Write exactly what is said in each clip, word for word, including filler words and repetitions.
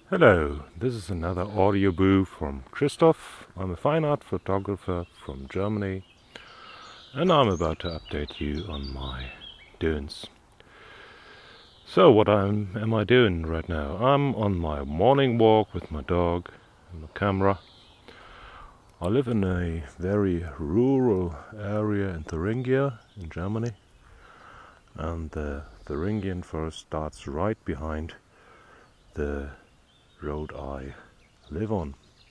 Hello, this is another audio boo from Christoph. I'm a fine art photographer from Germany, and I'm about to update you on my doings. So, what I'm, am I doing right now? I'm on my morning walk with my dog and the camera. I live in a very rural area in Thuringia in Germany, and the Thuringian forest starts right behind the road I live on.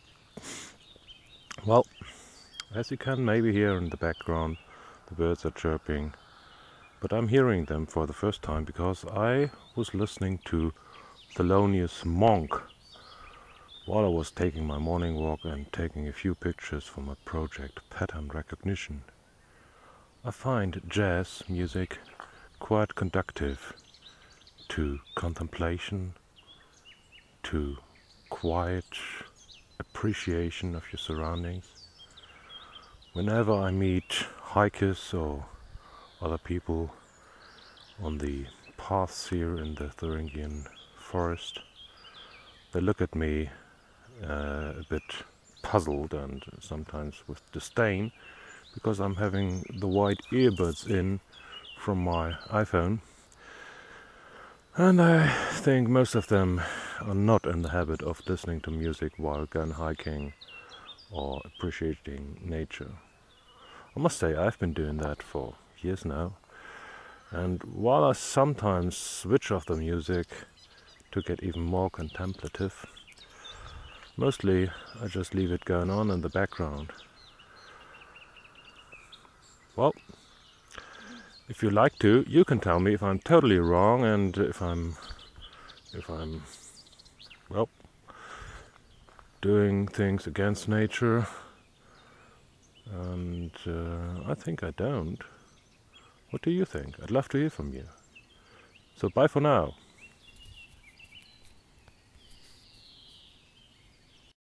Well, as you can maybe hear in the background, the birds are chirping, but I'm hearing them for the first time because I was listening to Thelonious Monk while I was taking my morning walk and taking a few pictures for my project Pattern Recognition. I find jazz music quite conducive to contemplation, to quiet appreciation of your surroundings. Whenever I meet hikers or other people on the paths here in the Thuringian forest, they look at me uh, a bit puzzled and sometimes with disdain because I'm having the white earbuds in from my iPhone, and I think most of them are not in the habit of listening to music while going hiking or appreciating nature. I must say I've been doing that for years now, and while I sometimes switch off the music to get even more contemplative, mostly I just leave it going on in the background. Well, if you like to, you can tell me if I'm totally wrong and if I'm, if I'm, well, doing things against nature, and uh, I think I don't. What do you think? I'd love to hear from you. So bye for now.